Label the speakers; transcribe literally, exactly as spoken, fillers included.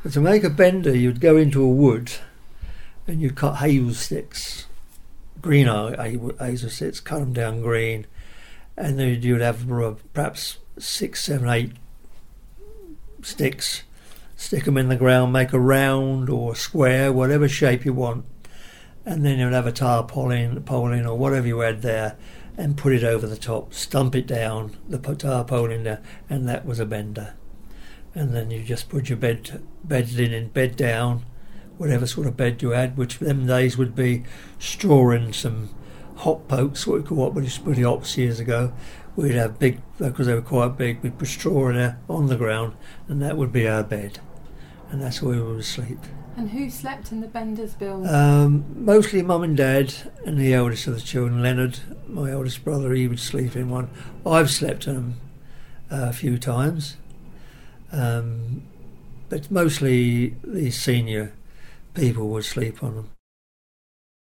Speaker 1: But to make a bender, you'd go into a wood and you'd cut hazel sticks, green hazel sticks, cut them down green, and then you'd have perhaps six, seven, eight sticks, stick them in the ground, make a round or a square, whatever shape you want, and then you'd have a tarpaulin polling or whatever you had there, and put it over the top, stump it down, the tarpaulin there, and that was a bender. And then you just put your bed bed linen, bed down, whatever sort of bed you had, which them days would be straw and some hop pokes, what we call what we used to put the hops years ago. We'd have big, because they were quite big, we'd put straw in there on the ground, and that would be our bed. And that's where we would sleep.
Speaker 2: And who slept in the benders, Bill?
Speaker 1: Um, mostly mum and dad, and the eldest of the children, Leonard, my eldest brother, he would sleep in one. I've slept in them uh, a few times. Um, but mostly the senior people would sleep on them.